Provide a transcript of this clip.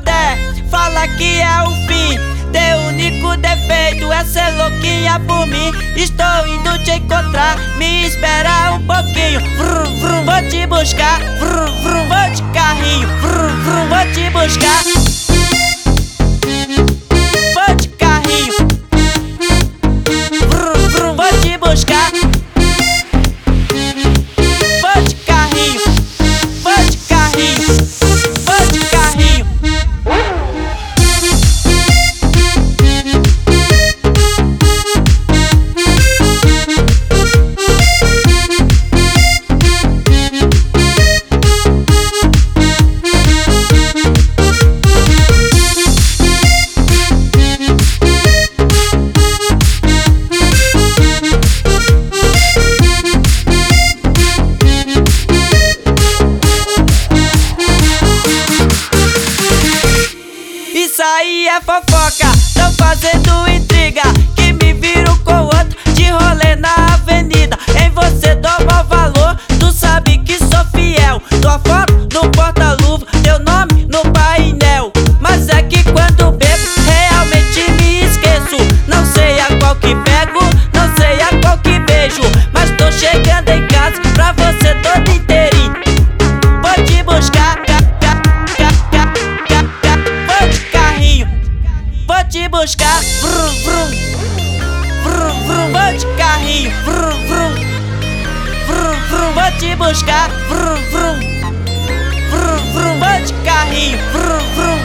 até fala que é o fim. Teu único defeito é ser louquinha por mim. Estou indo te encontrar, me espera um pouquinho. Vrum, vrum, vou te buscar. Vrum, vrum, vou de carrinho. Vrum, vrum, vou te buscar. Vou de carrinho. Vrum, vrum, vou te buscar. Vou de carrinho. Vou de carrinho. Vou de carrinho. Isso aí é fofoca, tão fazendo intriga, que me viro com outro de rolê na avenida. Em você dou maior valor, tu sabe que sou fiel. Tua foto no porta-luva, teu nome no painel. Mas é que quando bebo, realmente me esqueço. Não sei a qual que pego, não sei a qual que beijo. Mas tô chegando em casa pra você todo inteirinho. Vou te buscar, vou te buscar, vrum, vrum, vrum, vrum, vou de carrinho, vrum, vrum, vrum, vrum, vou te buscar, vrum, vrum, vrum, vrum, vou de carrinho, vrum, vrum.